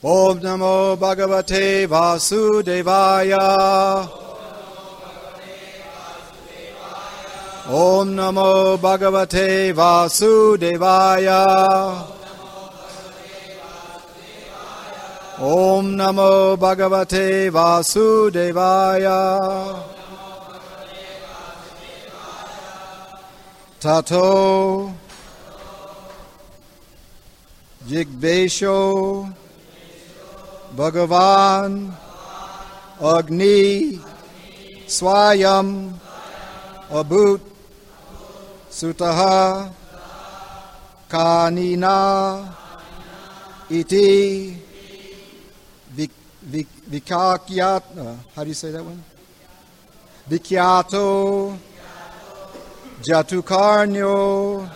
Om Namo Bhagavate Vasudevaya. Om Namo Bhagavate Vasudevaya. Om Namo Bhagavate Vasudevaya. Tato Jigbesho Bhagavan Agni Swayam Abhut Sutaha Kanina Iti Vikakyat. How do you say that one? Vikyato Jatukarnyo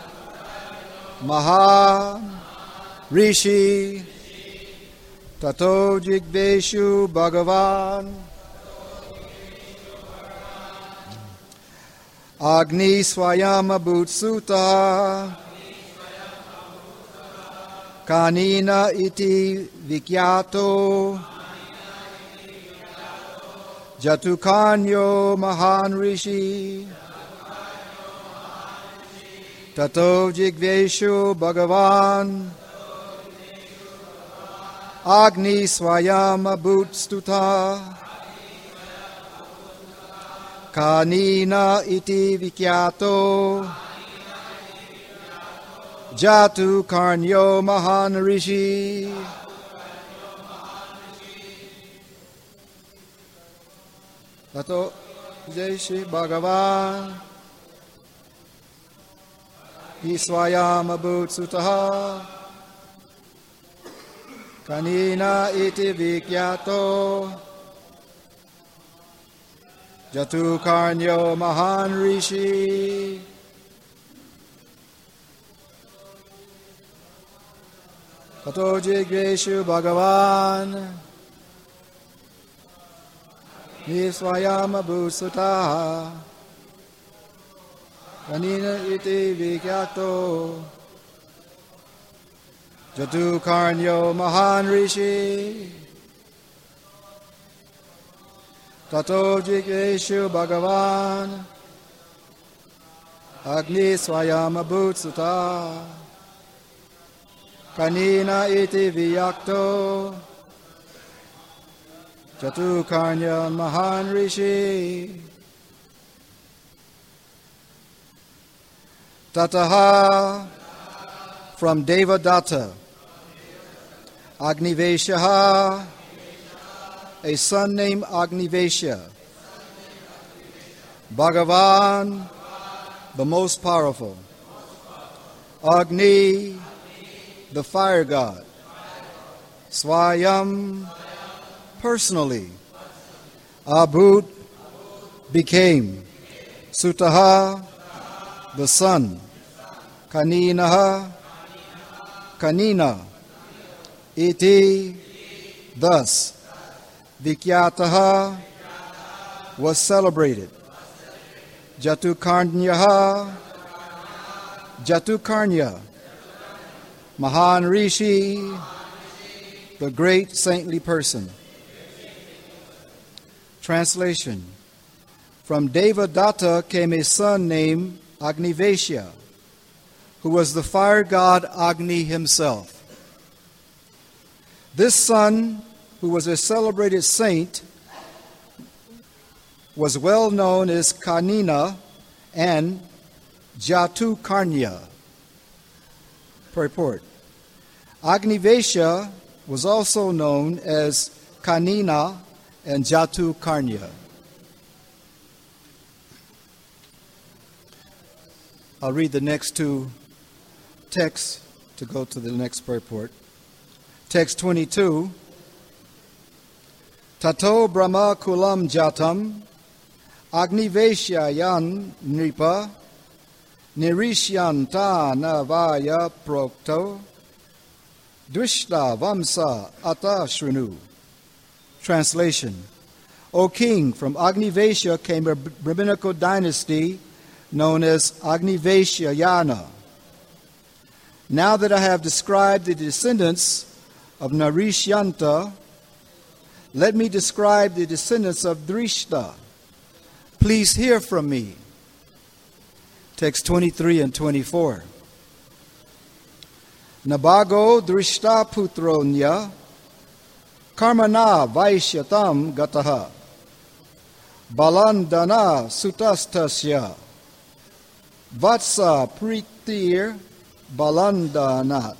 Maha Rishi Tato Jigbeshu Bhagavan Agni Swayam Abhutsuta Kanina Iti Vikyato Jatukarnyo Mahan Rishi Tato Jigbeshu Bhagavan Agni Swayam Abhutstuta Kanina Iti Vikyato Jatu Karnyo Mahan Rishi Tato Jigbeshu Bhagavan Iswayam Abhutsuta Kanina Iti Vikyato Jatu Karnyo Mahan Rishi Tato Jigbeshu Bhagavan Iswayam Abhutsuta Kanina Iti Vikyato Jatu Karnyo Mahan Rishi Tato Jigbeshu Bhagavan Agni Swayam Abhutsuta Kanina Iti Vikyato Jatu Karnyo Mahan Rishi Tataha from Devadatta Agniveshaha, a son named Agnivesha. Bhagavan, the most powerful. Agni, the fire god. Swayam, personally. Abhut, became. Sutaha, the son. Kaninaha, Kanina. Iti, thus. Vikyataha, was celebrated. Jatukarnyaha, Jatukarnya. Mahan Rishi, the great saintly person. Translation. From Devadatta came a son named Agnivesha, who was the fire god Agni himself. This son, who was a celebrated saint, was well known as Kanina and Jatukarnya. Purport. Agnivesha was also known as Kanina and Jatukarnya. I'll read the next two texts to go to the next purport. Text 22. Tato Brahma Kulam Jatam Agnivesha Yan Nripa Nirishyanta Navaya Prokto Dvishta Vamsa Ata Shrinu. Translation. O king, from Agnivesha came a rabbinical dynasty known as Agnivesha Yana. Now that I have described the descendants of Narishyanta, let me describe the descendants of Drishta. Please hear from me. Text 23 and 24. Nabago Drishta putronya karmana vaishyatam gataha balandana sutastasya vatsa pritir balandanat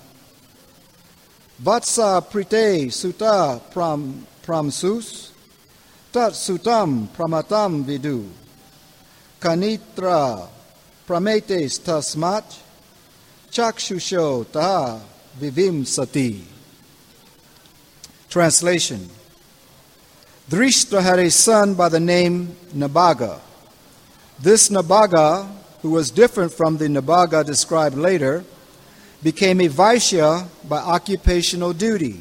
vatsa prite suta pramsus tat sutam pramatam vidu kanitra prametes tasmat chakshusho ta vivim sati. Translation. Drishta had a son by the name Nabaga. This Nabaga, who was different from the Nabaga described later, became a Vaishya by occupational duty.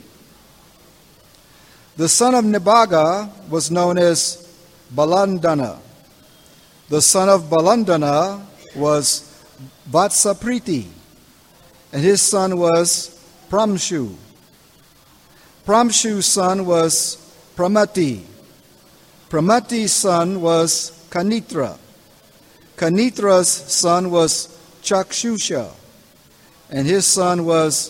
The son of Nabaga was known as Balandana. The son of Balandana was Vatsapriti, and his son was Pramshu. Pramshu's son was Pramati. Pramati's son was Kanitra. Kanitra's son was Chakshusha, and his son was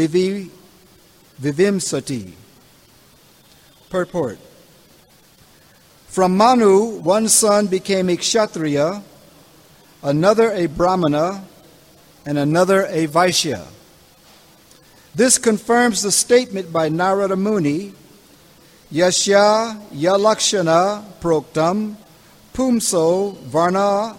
Vivimsati. Purport. From Manu, one son became a Kshatriya, another a Brahmana, and another a Vaishya. This confirms the statement by Narada Muni, Yasya Yalakshana Proktam Pumso Varna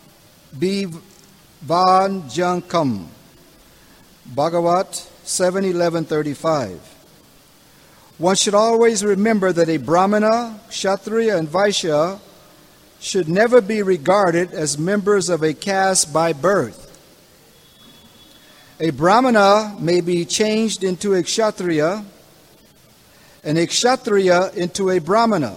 Bivanjankam. Bhagavat 7:11-35. One should always remember that a Brahmana, Kshatriya, and Vaishya should never be regarded as members of a caste by birth. A Brahmana may be changed into a Kshatriya, and a Kshatriya into a Brahmana.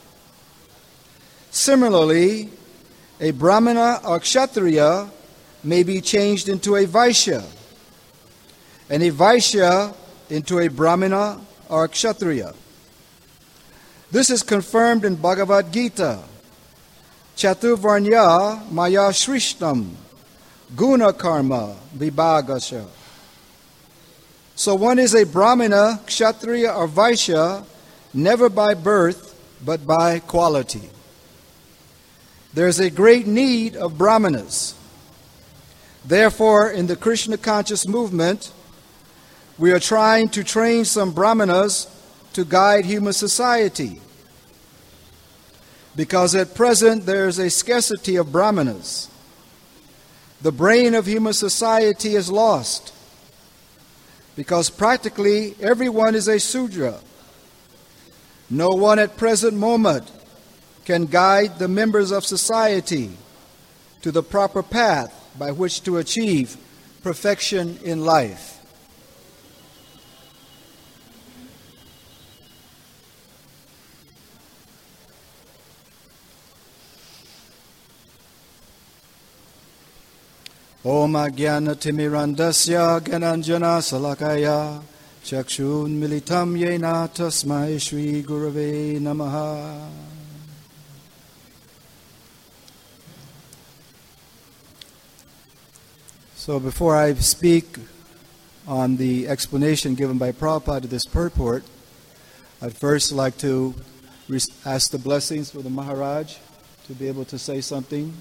Similarly, a Brahmana or Kshatriya may be changed into a Vaishya, and a Vaishya into a Brahmana or Kshatriya. This is confirmed in Bhagavad Gita. Chaturvarnya maya shrishtam guna karma vibhagasya. So one is a Brahmana, Kshatriya, or Vaishya, never by birth, but by quality. There is a great need of Brahmanas. Therefore, in the Krishna conscious movement, we are trying to train some Brahmanas to guide human society. Because at present there is a scarcity of Brahmanas. The brain of human society is lost. Because practically everyone is a Sudra. No one at present moment can guide the members of society to the proper path by which to achieve perfection in life. Om Ajnana Timirandasya Gananjana Salakaya Chakshun Militam Yena Tasmai Shri Gurave Namaha. So before I speak on the explanation given by Prabhupada to this purport, I'd first like to ask the blessings for the Maharaj to be able to say something.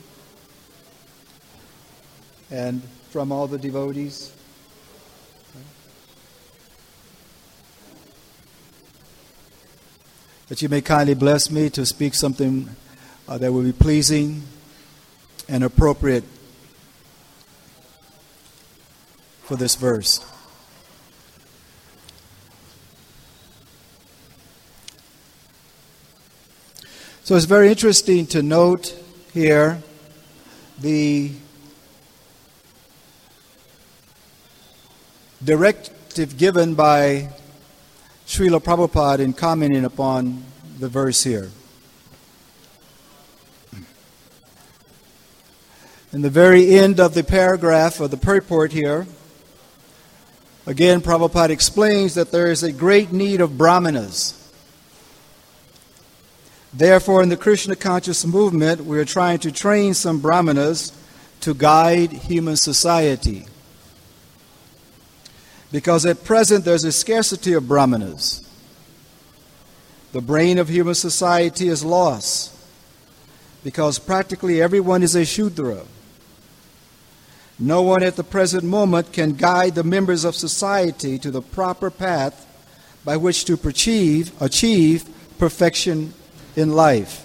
And from all the devotees. That you may kindly bless me to speak something that will be pleasing and appropriate for this verse. So it's very interesting to note here the directive given by Srila Prabhupada in commenting upon the verse here. In the very end of the paragraph of the purport here, Again, Prabhupada explains that there is a great need of brahmanas. Therefore, in the Krishna conscious movement, we are trying to train some brahmanas to guide human society. Because at present there's a scarcity of brahmanas. The brain of human society is lost because practically everyone is a Shudra. No one at the present moment can guide the members of society to the proper path by which to achieve perfection in life.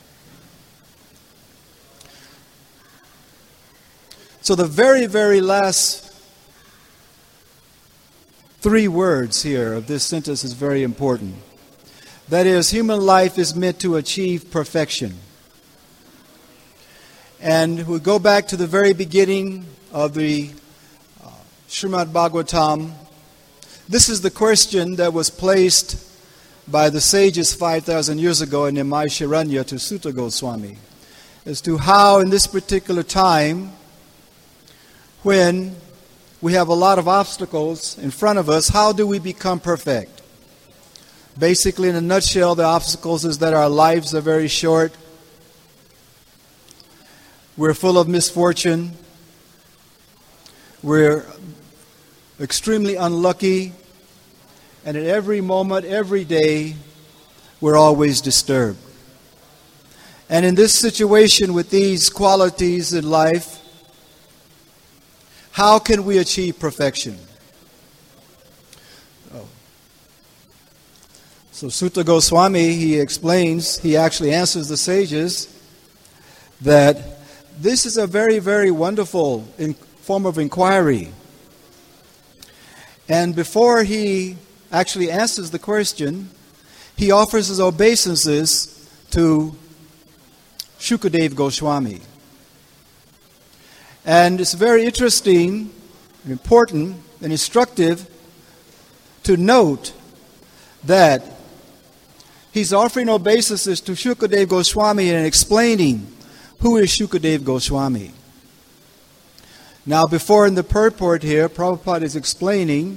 So the very, very last 3 words here of this sentence is very important. That is, human life is meant to achieve perfection. And we go back to the very beginning of the Srimad Bhagavatam. This is the question that was placed by the sages 5,000 years ago in Nimai Sharanya to Suta Goswami as to how in this particular time, when we have a lot of obstacles in front of us, how do we become perfect? Basically, in a nutshell, the obstacles is that our lives are very short. We're full of misfortune. We're extremely unlucky. And at every moment, every day, we're always disturbed. And in this situation with these qualities in life, how can we achieve perfection? So Suta Goswami, he actually answers the sages that this is a very, very wonderful form of inquiry. And before he actually answers the question, he offers his obeisances to Shukadev Goswami. And it's very interesting, important, and instructive to note that he's offering obeisances to Shukadev Goswami and explaining who is Shukadev Goswami. Now, before in the purport here, Prabhupada is explaining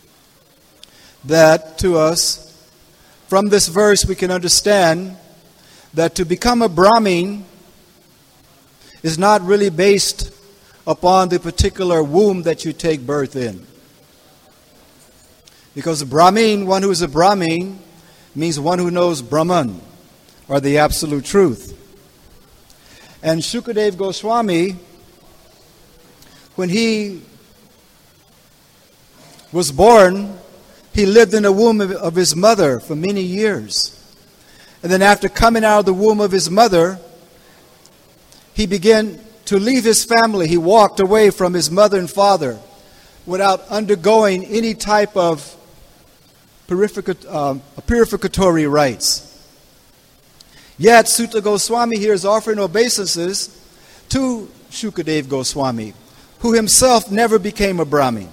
that to us, from this verse we can understand that to become a Brahmin is not really based upon the particular womb that you take birth in. Because a Brahmin, one who is a Brahmin, means one who knows Brahman, or the absolute truth. And Shukadev Goswami, when he was born, he lived in the womb of his mother for many years. And then after coming out of the womb of his mother, he began to leave his family. He walked away from his mother and father without undergoing any type of purificatory rites. Yet Suta Goswami here is offering obeisances to Shukadev Goswami, who himself never became a Brahmin.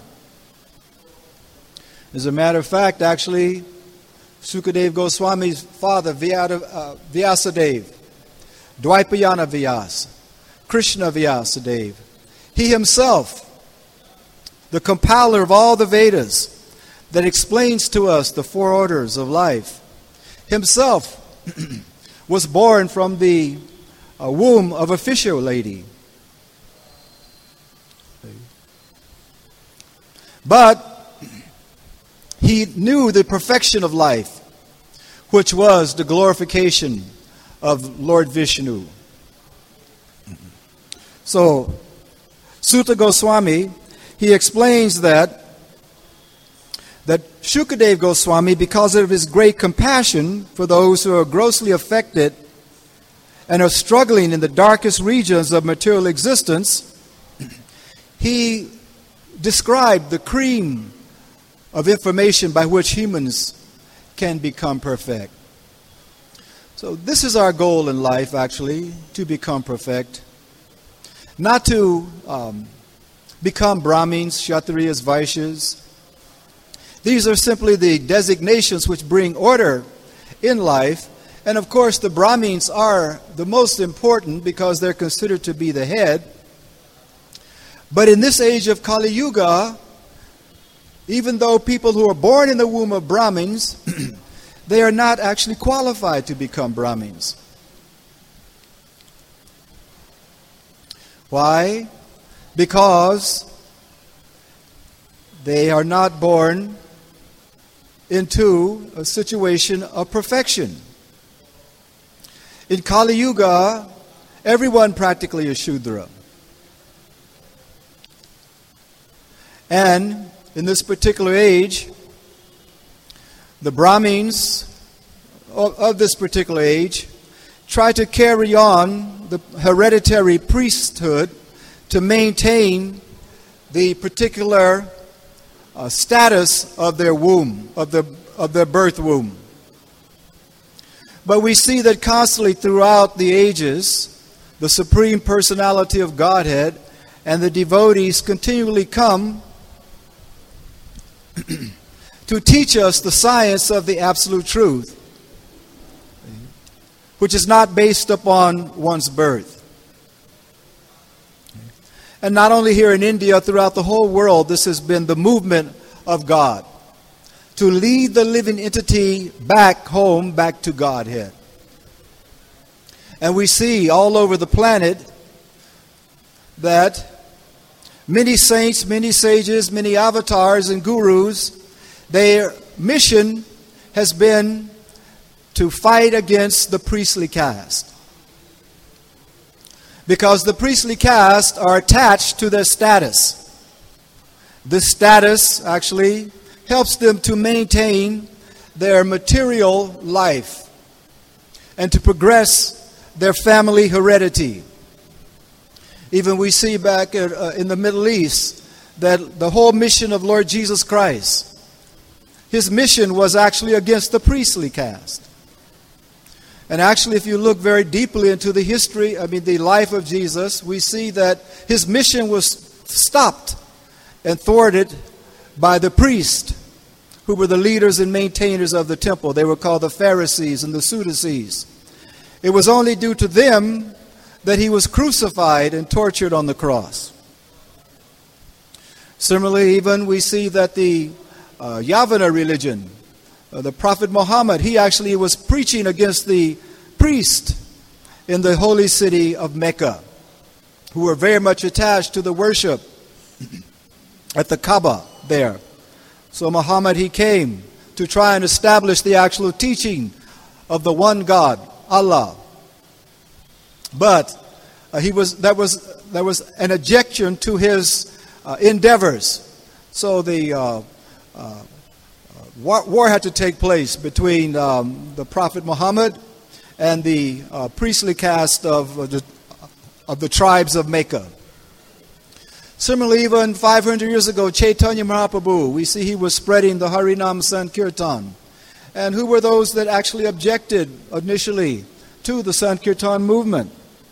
As a matter of fact, actually, Shukadev Goswami's father, Vyasadeva, Dvaipayana Vyasa, Krishna Vyasadeva, he himself, the compiler of all the Vedas that explains to us the 4 orders of life, himself was born from the womb of a fisher lady. But he knew the perfection of life, which was the glorification of Lord Vishnu. So, Suta Goswami, he explains that Shukadev Goswami, because of his great compassion for those who are grossly affected and are struggling in the darkest regions of material existence, he described the cream of information by which humans can become perfect. So this is our goal in life, actually, to become perfect. Not to become Brahmins, Kshatriyas, Vaishyas. These are simply the designations which bring order in life. And of course, the Brahmins are the most important because they're considered to be the head. But in this age of Kali Yuga, even though people who are born in the womb of Brahmins, they are not actually qualified to become Brahmins. Why? Because they are not born into a situation of perfection. In Kali Yuga, everyone practically is Shudra. And in this particular age, the Brahmins of this particular age try to carry on the hereditary priesthood to maintain the particular status of their womb, of their birth womb. But we see that constantly throughout the ages, the Supreme Personality of Godhead and the devotees continually come to teach us the science of the absolute truth, which is not based upon one's birth. And not only here in India, throughout the whole world, this has been the movement of God, to lead the living entity back home, back to Godhead. And we see all over the planet that many saints, many sages, many avatars and gurus, their mission has been to fight against the priestly caste. Because the priestly caste are attached to their status. This status actually helps them to maintain their material life and to progress their family heredity. Even we see back in the Middle East that the whole mission of Lord Jesus Christ, his mission was actually against the priestly caste. And actually, if you look very deeply into the history, the life of Jesus, we see that his mission was stopped and thwarted by the priests, who were the leaders and maintainers of the temple. They were called the Pharisees and the Sadducees. It was only due to them that he was crucified and tortured on the cross. Similarly, even we see that the Yavana religion, the Prophet Muhammad, he actually was preaching against the priest in the holy city of Mecca, who were very much attached to the worship at the Kaaba there. So Muhammad, he came to try and establish the actual teaching of the one God, Allah. But there was an objection to his endeavors. So the war had to take place between the Prophet Muhammad and the priestly caste of the tribes of Mecca. Similarly, even 500 years ago, Chaitanya Mahaprabhu, we see he was spreading the Harinam Sankirtan. And who were those that actually objected initially to the Sankirtan movement?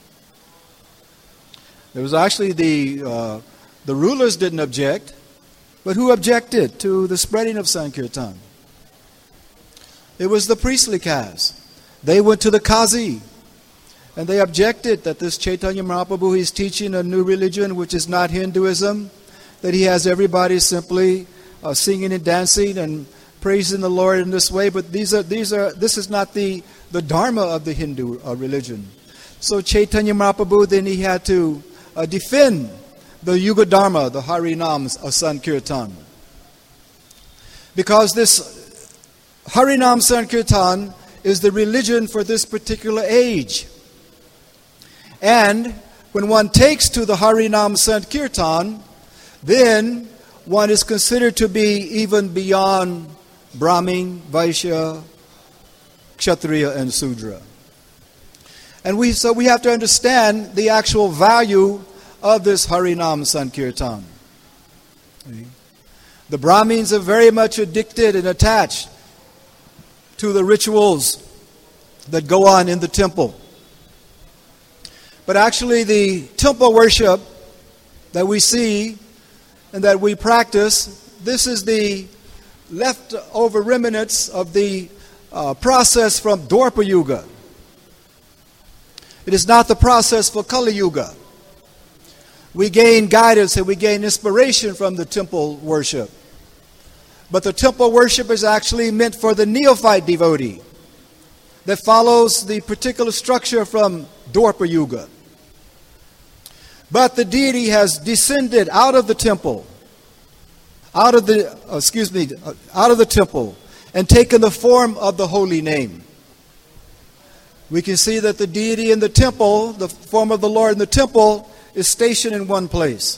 There was actually the rulers didn't object, but who objected to the spreading of Sankirtan? It was the priestly caste. They went to the Qazi, and they objected that this Chaitanya Mahaprabhu is teaching a new religion which is not Hinduism, that he has everybody simply singing and dancing and praising the Lord in this way, but this is not the dharma of the Hindu religion. So Chaitanya Mahaprabhu, then he had to defend the Yuga Dharma, the Harinams of Sankirtan. Because this Harinam Sankirtan is the religion for this particular age. And when one takes to the Harinam Sankirtan, then one is considered to be even beyond Brahmin, Vaishya, Kshatriya, and Sudra. And so we have to understand the actual value of this Harinam Sankirtan. The Brahmins are very much addicted and attached to the rituals that go on in the temple. But actually the temple worship that we see and that we practice, this is the leftover remnants of the process from Dwapara Yuga. It is not the process for Kali Yuga. We gain guidance and we gain inspiration from the temple worship. But the temple worship is actually meant for the neophyte devotee that follows the particular structure from Dwapara Yuga. But the deity has descended out of the temple, out of the temple, and taken the form of the holy name. We can see that the deity in the temple, the form of the Lord in the temple, is stationed in one place.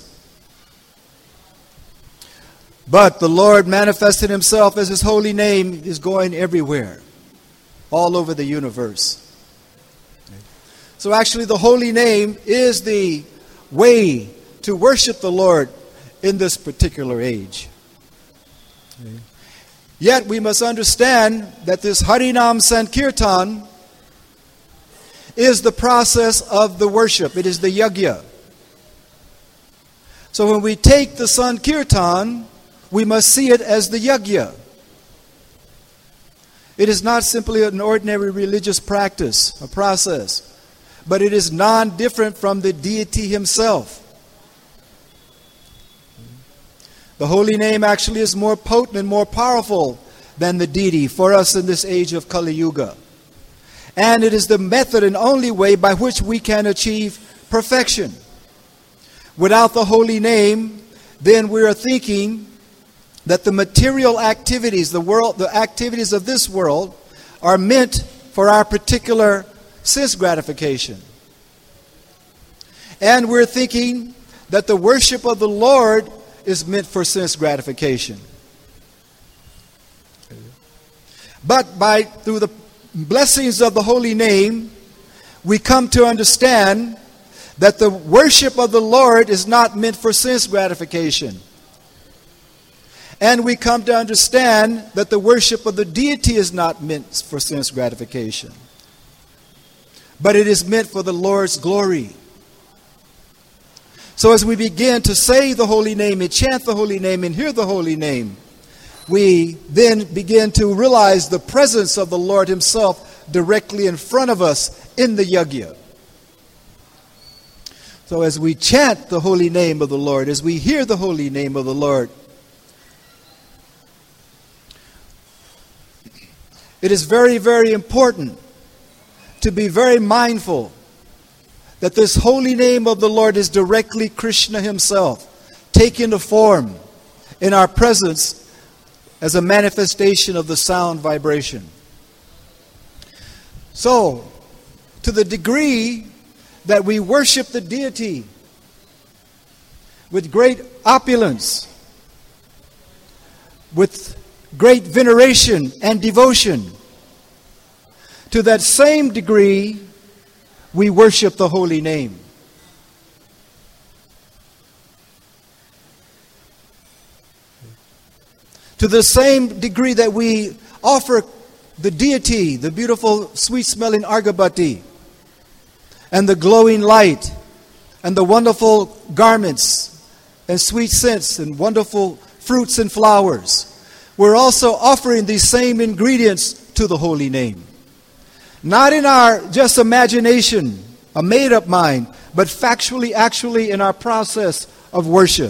But the Lord manifested himself as his holy name is going everywhere, all over the universe. So actually the holy name is the way to worship the Lord in this particular age. Yet we must understand that this Harinam Sankirtan is the process of the worship. It is the yajna. So when we take the Sankirtan, we must see it as the yajna. It is not simply an ordinary religious practice, a process, but it is non-different from the deity himself. The holy name actually is more potent and more powerful than the deity for us in this age of Kali Yuga. And it is the method and only way by which we can achieve perfection. Without the holy name, then we are thinking that the material activities, the activities of this world, are meant for our particular sense gratification. And we're thinking that the worship of the Lord is meant for sense gratification. But through the blessings of the holy name, we come to understand that the worship of the Lord is not meant for sense gratification. And we come to understand that the worship of the deity is not meant for sense gratification, but it is meant for the Lord's glory. So as we begin to say the holy name and chant the holy name and hear the holy name, we then begin to realize the presence of the Lord himself directly in front of us in the yajna. So as we chant the holy name of the Lord, as we hear the holy name of the Lord, it is very, very important to be very mindful that this holy name of the Lord is directly Krishna himself, taking the form in our presence as a manifestation of the sound vibration. So, to the degree that we worship the deity with great opulence, with great veneration and devotion, to that same degree we worship the holy name. To the same degree that we offer the deity, the beautiful sweet-smelling argabati, and the glowing light, and the wonderful garments, and sweet scents, and wonderful fruits and flowers, we're also offering these same ingredients to the holy name. Not in our just imagination, a made-up mind, but factually, actually in our process of worship.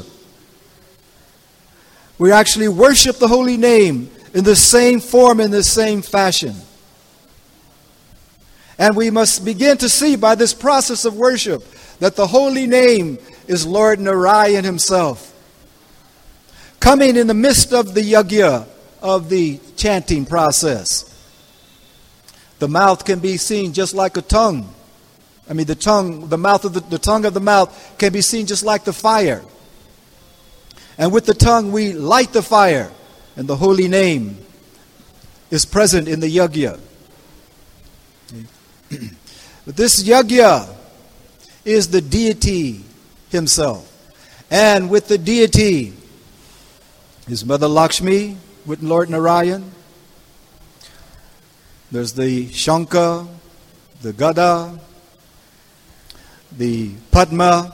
We actually worship the holy name in the same form, in the same fashion. And we must begin to see by this process of worship that the holy name is Lord Narayan himself, coming in the midst of the yajna, of the chanting process. The mouth can be seen just like a tongue. The tongue of the mouth can be seen just like the fire. And with the tongue we light the fire, and the holy name is present in the yajna. But this yajna is the deity himself. And with the deity is Mother Lakshmi with Lord Narayan. There's the Shankha, the Gada, the Padma,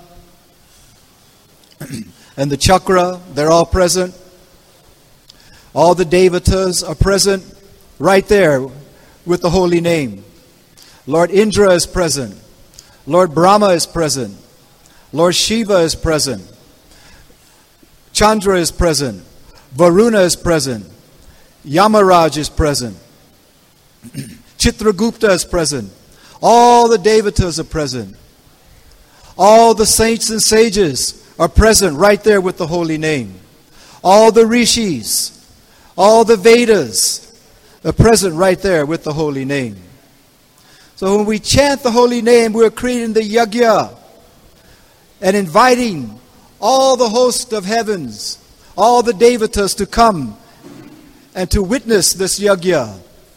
and the Chakra. They're all present. All the Devatas are present right there with the holy name. Lord Indra is present. Lord Brahma is present. Lord Shiva is present. Chandra is present. Varuna is present. Yamaraj is present. Chitragupta is present. All the Devatas are present. All the saints and sages are present right there with the holy name. All the rishis, all the Vedas are present right there with the holy name. So when we chant the holy name, we're creating the yajna and inviting all the host of heavens, all the Devatas to come and to witness this yajna.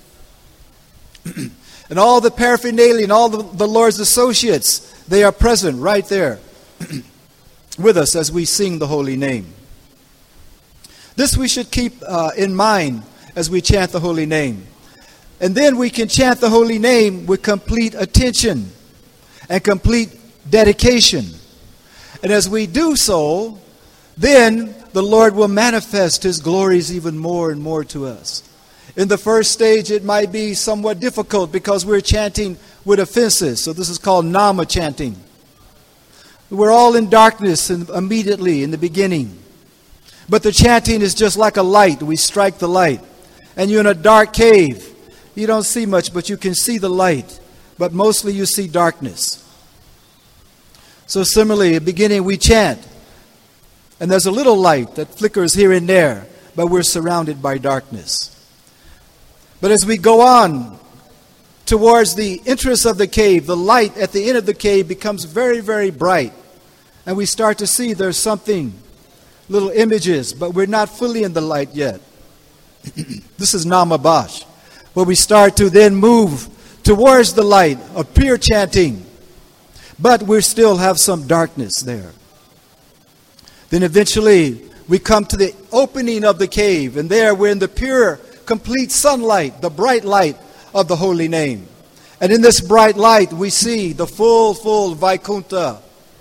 And all the paraphernalia and all the Lord's associates, they are present right there with us as we sing the holy name. This we should keep in mind as we chant the holy name. And then we can chant the holy name with complete attention and complete dedication. And as we do so, then the Lord will manifest His glories even more and more to us. In the first stage, it might be somewhat difficult because we're chanting with offenses. So this is called nama chanting. We're all in darkness immediately in the beginning. But the chanting is just like a light. We strike the light. And you're in a dark cave. You don't see much, but you can see the light. But mostly you see darkness. So similarly, at the beginning we chant. And there's a little light that flickers here and there. But we're surrounded by darkness. But as we go on towards the entrance of the cave, the light at the end of the cave becomes very, very bright. And we start to see there's something, little images, but we're not fully in the light yet. This is Namabash, where we start to then move towards the light of pure chanting. But we still have some darkness there. Then eventually we come to the opening of the cave, and there we're in the pure, complete sunlight, the bright light of the holy name. And in this bright light we see the full Vaikuntha.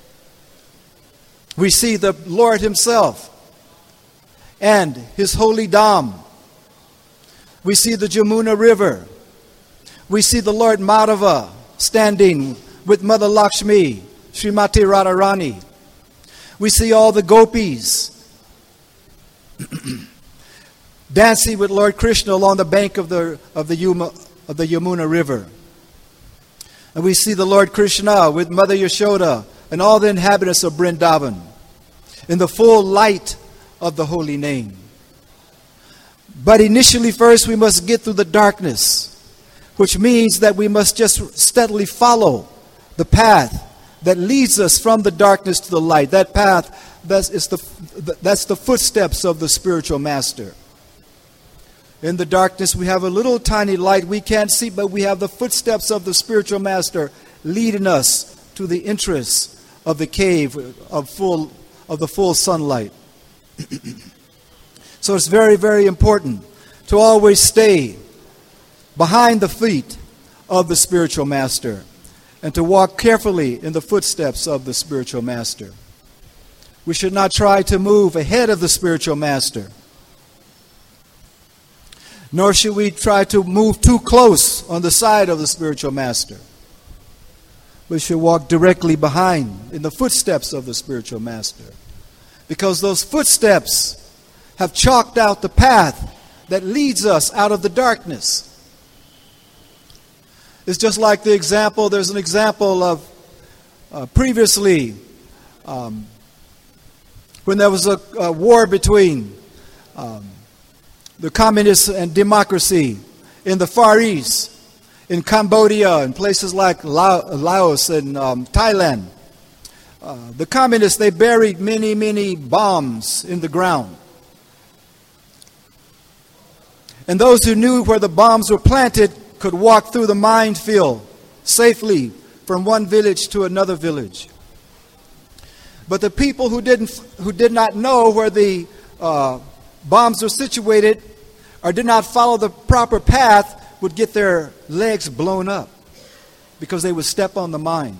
We see the Lord Himself and His holy Dham. We see the Jamuna River. We see the Lord Madhava standing with Mother Lakshmi, Srimati Radharani. We see all the gopis dancing with Lord Krishna along the bank of the Yamuna River. And we see the Lord Krishna with Mother Yashoda and all the inhabitants of Vrindavan in the full light of the holy name. But initially first we must get through the darkness, which means that we must just steadily follow the path that leads us from the darkness to the light. That path, that's the footsteps of the spiritual master. In the darkness we have a little tiny light we can't see, but we have the footsteps of the spiritual master leading us to the entrance of the cave of the full sunlight. So it's very, very important to always stay behind the feet of the spiritual master and to walk carefully in the footsteps of the spiritual master. We should not try to move ahead of the spiritual master, nor should we try to move too close on the side of the spiritual master. We should walk directly behind in the footsteps of the spiritual master, because those footsteps have chalked out the path that leads us out of the darkness. It's just like the example, there's an example of previously when there was a war between the communists and democracy in the Far East, in Cambodia and places like Laos and Thailand. The communists, they buried many, many bombs in the ground. And those who knew where the bombs were planted could walk through the minefield safely from one village to another village. But the people who did not know where the bombs were situated or did not follow the proper path would get their legs blown up because they would step on the mine.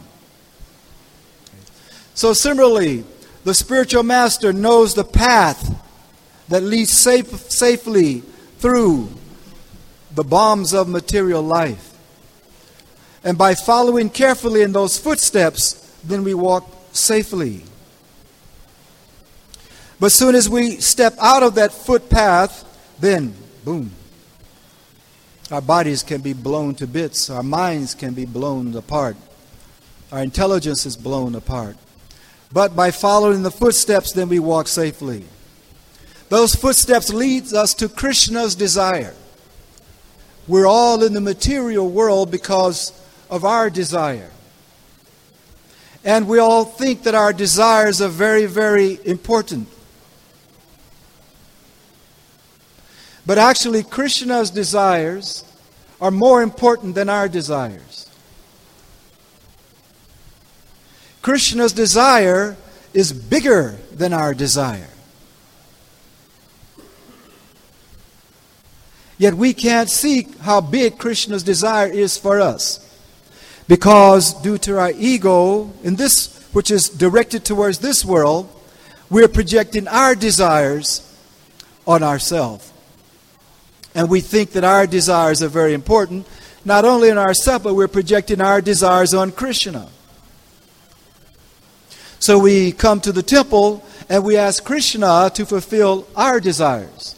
So similarly, the spiritual master knows the path that leads safely through the bombs of material life. And by following carefully in those footsteps, then we walk safely. But soon as we step out of that footpath, then, boom, our bodies can be blown to bits. Our minds can be blown apart. Our intelligence is blown apart. But by following the footsteps, then we walk safely. Those footsteps lead us to Krishna's desire. We're all in the material world because of our desire. And we all think that our desires are very, very important. But actually, Krishna's desires are more important than our desires. Krishna's desire is bigger than our desire. Yet we can't see how big Krishna's desire is for us. Because due to our ego, in this which is directed towards this world, we're projecting our desires on ourselves. And we think that our desires are very important, not only in ourselves, but we're projecting our desires on Krishna. So we come to the temple and we ask Krishna to fulfill our desires.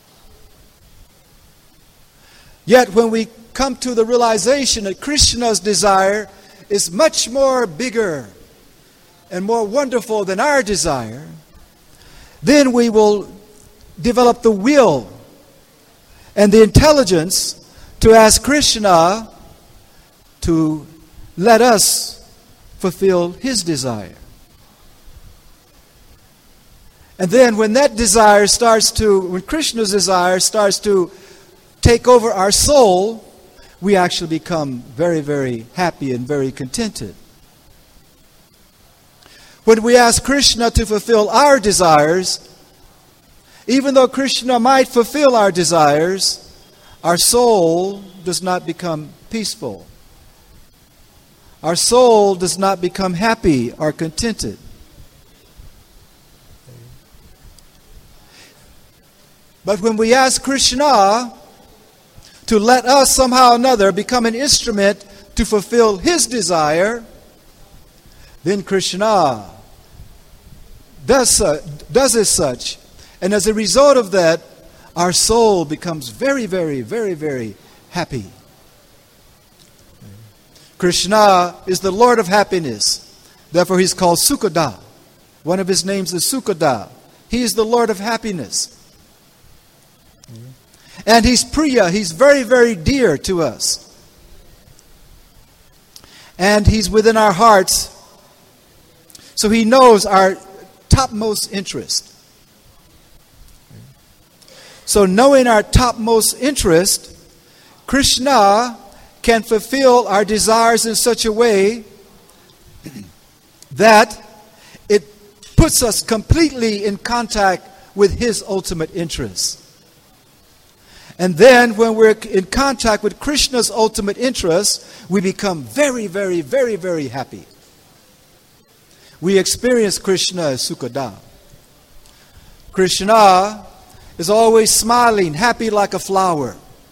Yet when we come to the realization that Krishna's desire is much more bigger and more wonderful than our desire, then we will develop the will and the intelligence to ask Krishna to let us fulfill his desire. And then when Krishna's desire starts to take over our soul, we actually become very, very happy and very contented. When we ask Krishna to fulfill our desires, even though Krishna might fulfill our desires, our soul does not become peaceful. Our soul does not become happy or contented. But when we ask Krishna to let us somehow or another become an instrument to fulfill his desire, then Krishna does as such. And as a result of that, our soul becomes very, very, very, very happy. Krishna is the Lord of happiness. Therefore, he's called Sukhada. One of his names is Sukhada. He is the Lord of happiness. And he's Priya. He's very, very dear to us. And he's within our hearts. So he knows our topmost interest. So knowing our topmost interest, Krishna can fulfill our desires in such a way that it puts us completely in contact with his ultimate interest. And then when we're in contact with Krishna's ultimate interest, we become very, very, very, very happy. We experience Krishna as Sukhada. Krishna is always smiling, happy like a flower.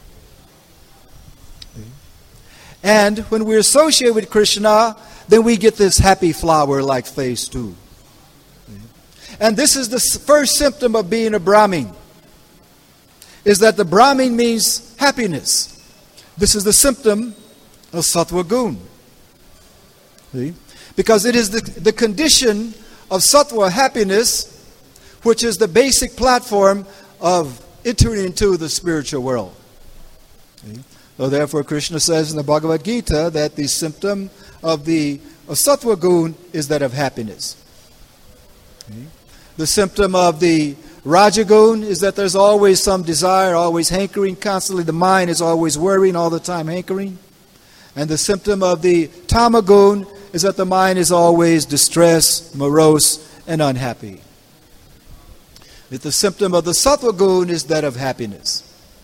And when we associate with Krishna, then we get this happy flower-like face too. And this is the first symptom of being a Brahmin, is that the Brahmin means happiness. This is the symptom of Sattva Gun. See? Because it is the condition of Sattva happiness, which is the basic platform of entering into the spiritual world. See? So therefore Krishna says in the Bhagavad Gita that the symptom of Sattva Gun is that of happiness. See? The symptom of the Rajagun is that there's always some desire, always hankering, constantly the mind is always worrying, all the time hankering. And the symptom of the Tamagun is that the mind is always distressed, morose, and unhappy. That the symptom of the Sattva Gun is that of happiness.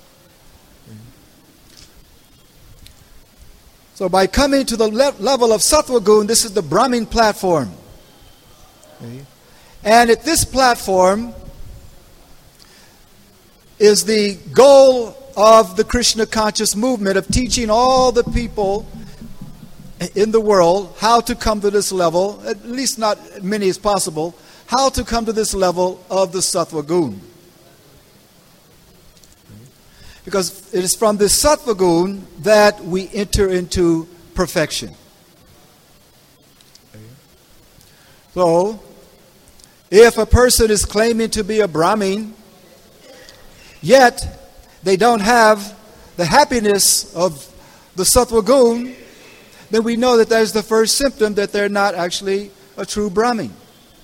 So by coming to the level of Sattva Gun, this is the Brahmin platform. Okay. And at this platform is the goal of the Krishna conscious movement of teaching all the people in the world how to come to this level, at least not as many as possible, how to come to this level of the Sattva Gun. Because it is from this Sattva Gun that we enter into perfection. So, if a person is claiming to be a Brahmin, yet they don't have the happiness of the Sattva Gun, then we know that that is the first symptom that they're not actually a true Brahmin.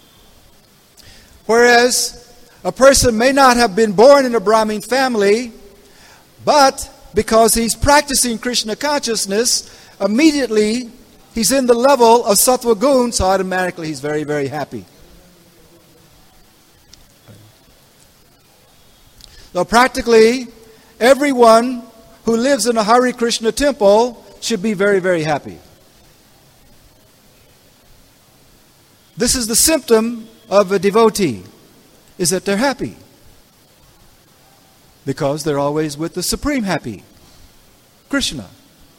Whereas a person may not have been born in a Brahmin family, but because he's practicing Krishna consciousness, immediately he's in the level of Sattva Gun, so automatically he's very, very happy. So practically, everyone who lives in a Hare Krishna temple should be very, very happy. This is the symptom of a devotee, is that they're happy. Because they're always with the Supreme Happy, Krishna.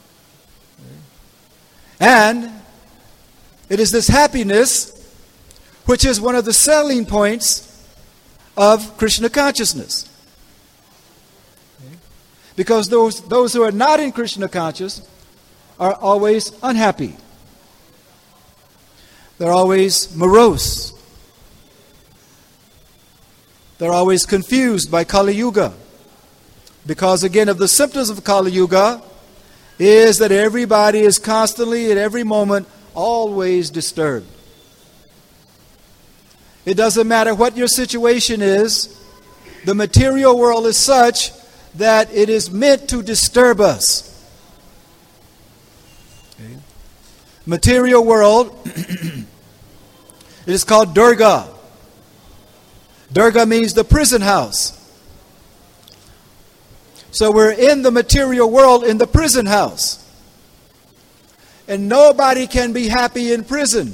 And it is this happiness which is one of the selling points of Krishna consciousness. Because those who are not in Krishna conscious are always unhappy. They're always morose. They're always confused by Kali Yuga. Because again, of the symptoms of Kali Yuga is that everybody is constantly, at every moment, always disturbed. It doesn't matter what your situation is, the material world is such that it is meant to disturb us. Okay. Material world, it is called Durga. Durga means the prison house. So we're in the material world in the prison house. And nobody can be happy in prison.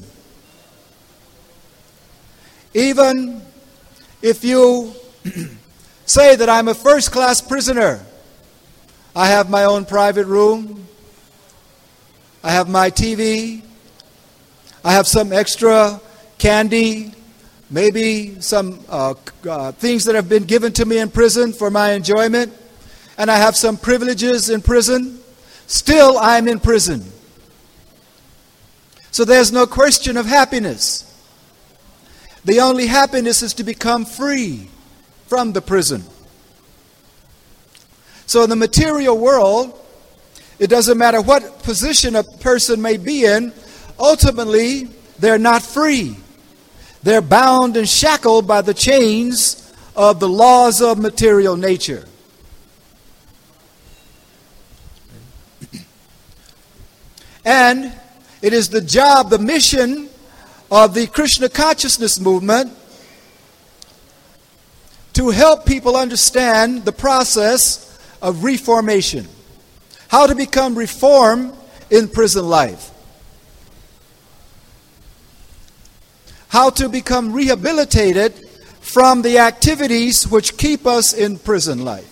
Even if you say that I'm a first-class prisoner, I have my own private room, I have my TV, I have some extra candy, maybe some things that have been given to me in prison for my enjoyment, and I have some privileges in prison, still I'm in prison. So there's no question of happiness. The only happiness is to become free from the prison. So in the material world, it doesn't matter what position a person may be in, ultimately they're not free. They're bound and shackled by the chains of the laws of material nature. And it is the job, the mission of the Krishna consciousness movement to help people understand the process of reformation. How to become reformed in prison life. How to become rehabilitated from the activities which keep us in prison life.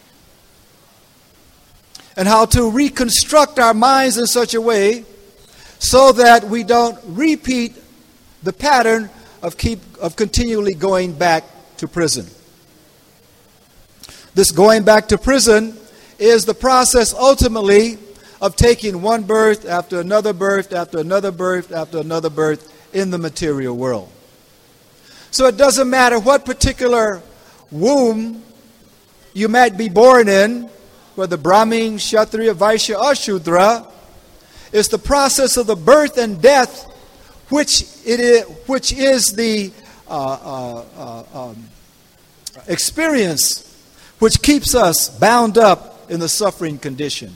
And how to reconstruct our minds in such a way so that we don't repeat the pattern of continually going back to prison. This going back to prison is the process ultimately of taking one birth after another birth after another birth after another birth in the material world. So it doesn't matter what particular womb you might be born in, whether Brahmin, Kshatriya, Vaishya, or Shudra, it's the process of the birth and death which is the experience which keeps us bound up in the suffering condition.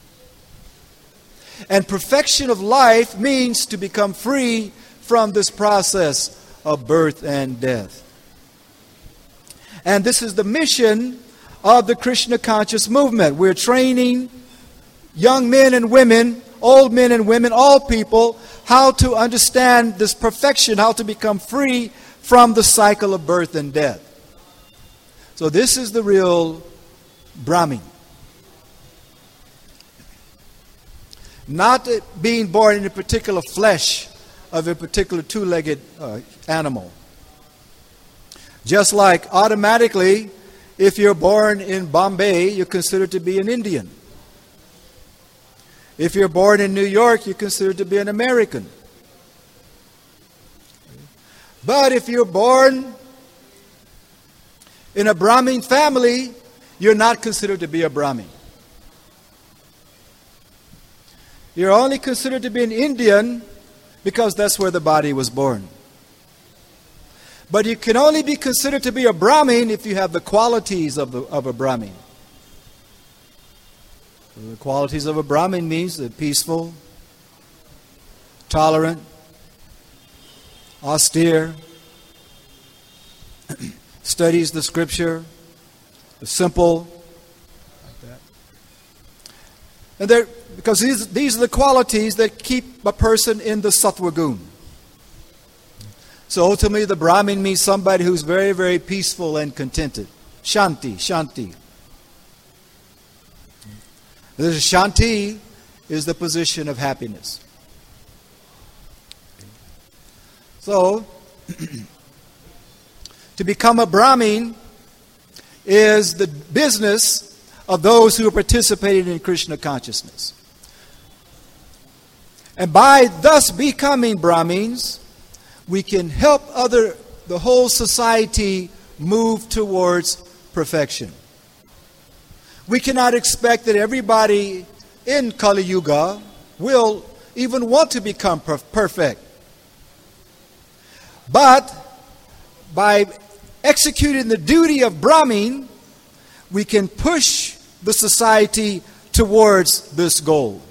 And perfection of life means to become free from this process of birth and death. And this is the mission of the Krishna conscious movement. We're training young men and women, old men and women, all people, how to understand this perfection, how to become free from the cycle of birth and death. So this is the real Brahmin. Not being born in a particular flesh of a particular two-legged animal. Just like automatically, if you're born in Bombay, you're considered to be an Indian. If you're born in New York, you're considered to be an American. But if you're born in a Brahmin family, you're not considered to be a Brahmin. You're only considered to be an Indian because that's where the body was born. But you can only be considered to be a Brahmin if you have the qualities of a Brahmin. The qualities of a Brahmin means that peaceful, tolerant, austere, studies the scripture, simple, like that. And because these are the qualities that keep a person in the sattva gun. So ultimately the Brahmin means somebody who's very, very peaceful and contented. Shanti, shanti. This shanti is the position of happiness. So, to become a Brahmin is the business of those who are participating in Krishna consciousness. And by thus becoming Brahmins, we can help the whole society move towards perfection. We cannot expect that everybody in Kali Yuga will even want to become perfect. But by executing the duty of Brahmin, we can push the society towards this goal.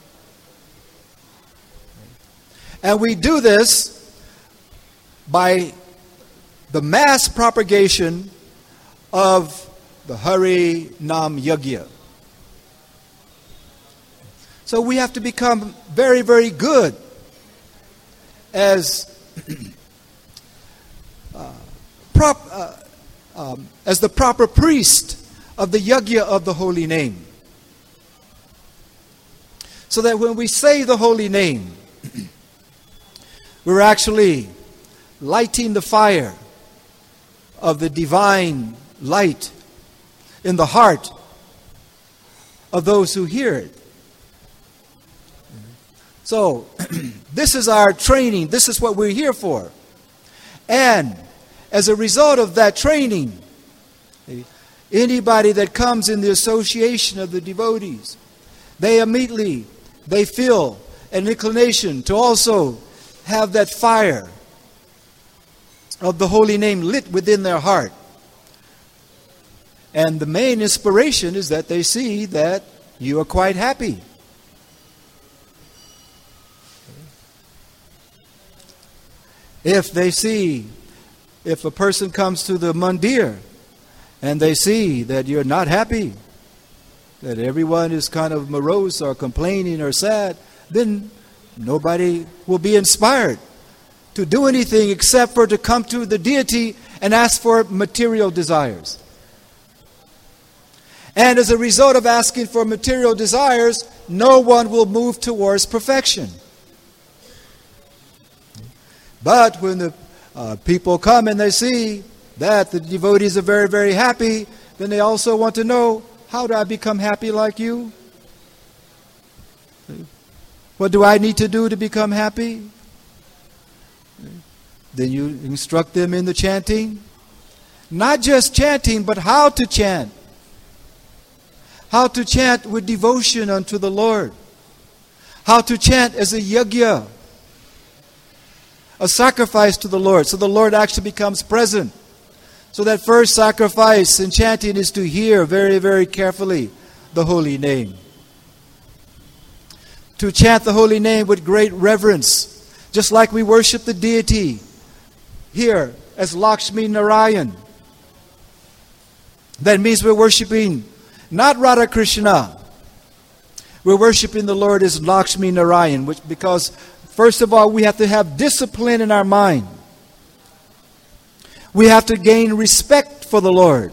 And we do this by the mass propagation of the Hari Nam Yajna. So we have to become very, very good as the proper priest of the Yajna of the holy name. So that when we say the holy name, we're actually lighting the fire of the divine light in the heart of those who hear it. So, this is our training. This is what we're here for. And as a result of that training, anybody that comes in the association of the devotees, they feel an inclination to also have that fire of the holy name lit within their heart. And the main inspiration is that they see that you are quite happy. If a person comes to the mandir and they see that you're not happy, that everyone is kind of morose or complaining or sad, then nobody will be inspired to do anything except for to come to the deity and ask for material desires. And as a result of asking for material desires, no one will move towards perfection. But when the people come and they see that the devotees are very, very happy, then they also want to know, how do I become happy like you? What do I need to do to become happy? Then you instruct them in the chanting. Not just chanting, but how to chant. How to chant with devotion unto the Lord. How to chant as a yajna, a sacrifice to the Lord, so the Lord actually becomes present. So that first sacrifice in chanting is to hear very, very carefully the holy name. To chant the holy name with great reverence, just like we worship the deity here as Lakshmi Narayan. That means we're worshiping not Radha Krishna. We're worshiping the Lord as Lakshmi Narayan, because first of all, we have to have discipline in our mind. We have to gain respect for the Lord.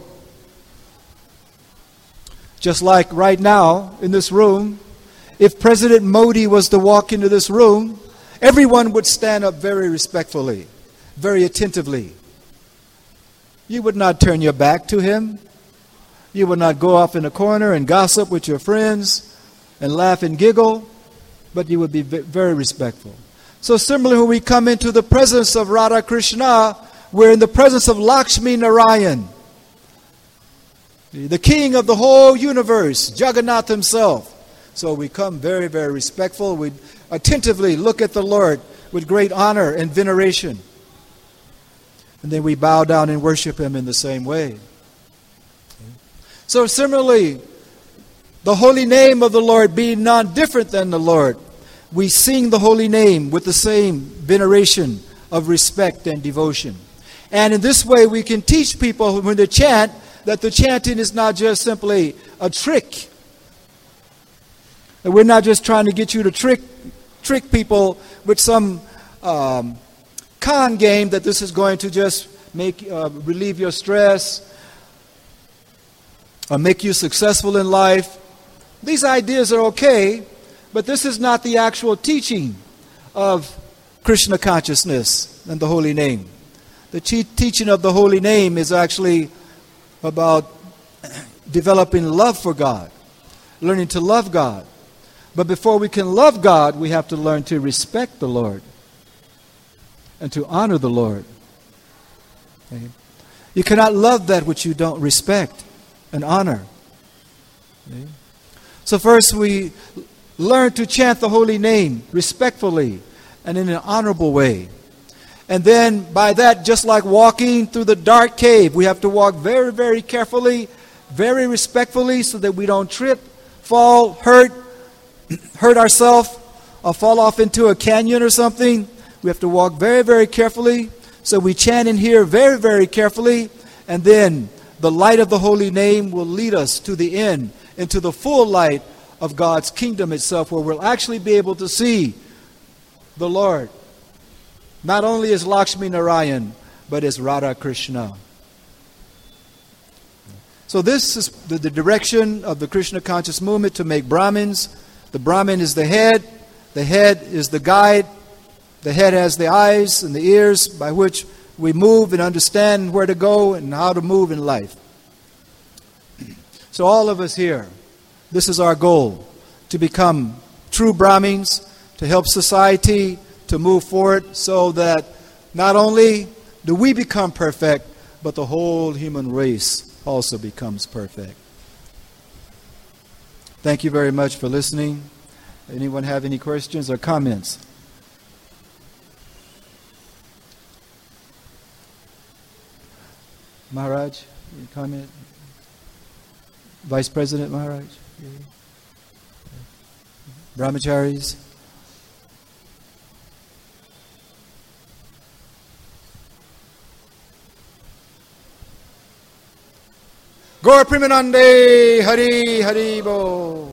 Just like right now in this room, if President Modi was to walk into this room, everyone would stand up very respectfully, very attentively. You would not turn your back to him. You would not go off in a corner and gossip with your friends and laugh and giggle, but you would be very respectful. So similarly, when we come into the presence of Radha Krishna, we're in the presence of Lakshmi Narayan, the king of the whole universe, Jagannath himself. So we come very, very respectful. We attentively look at the Lord with great honor and veneration. And then we bow down and worship him in the same way. So similarly, the holy name of the Lord being none different than the Lord, we sing the holy name with the same veneration of respect and devotion. And in this way, we can teach people when they chant that the chanting is not just simply a trick. And we're not just trying to get you to trick people with some con game that this is going to just make relieve your stress or make you successful in life. These ideas are okay, but this is not the actual teaching of Krishna consciousness and the holy name. The teaching of the holy name is actually about developing love for God, learning to love God. But before we can love God, we have to learn to respect the Lord and to honor the Lord. Okay? You cannot love that which you don't respect and honor. Okay? So first we learn to chant the holy name respectfully and in an honorable way. And then by that, just like walking through the dark cave, we have to walk very, very carefully, very respectfully so that we don't trip, fall, hurt ourselves, or fall off into a canyon or something. We have to walk very, very carefully. So we chant in here very, very carefully. And then the light of the holy name will lead us to the end, into the full light of God's kingdom itself, where we'll actually be able to see the Lord, not only as Lakshmi Narayan, but as Radha Krishna. So this is the direction of the Krishna conscious movement, to make Brahmins. The Brahmin is the head is the guide, the head has the eyes and the ears by which we move and understand where to go and how to move in life. So all of us here, this is our goal, to become true Brahmins, to help society to move forward so that not only do we become perfect, but the whole human race also becomes perfect. Thank you very much for listening. Anyone have any questions or comments? Maharaj, any comment? Vice President Maharaj? Brahmacharis? Gaur Premanande Hari Hari Bo.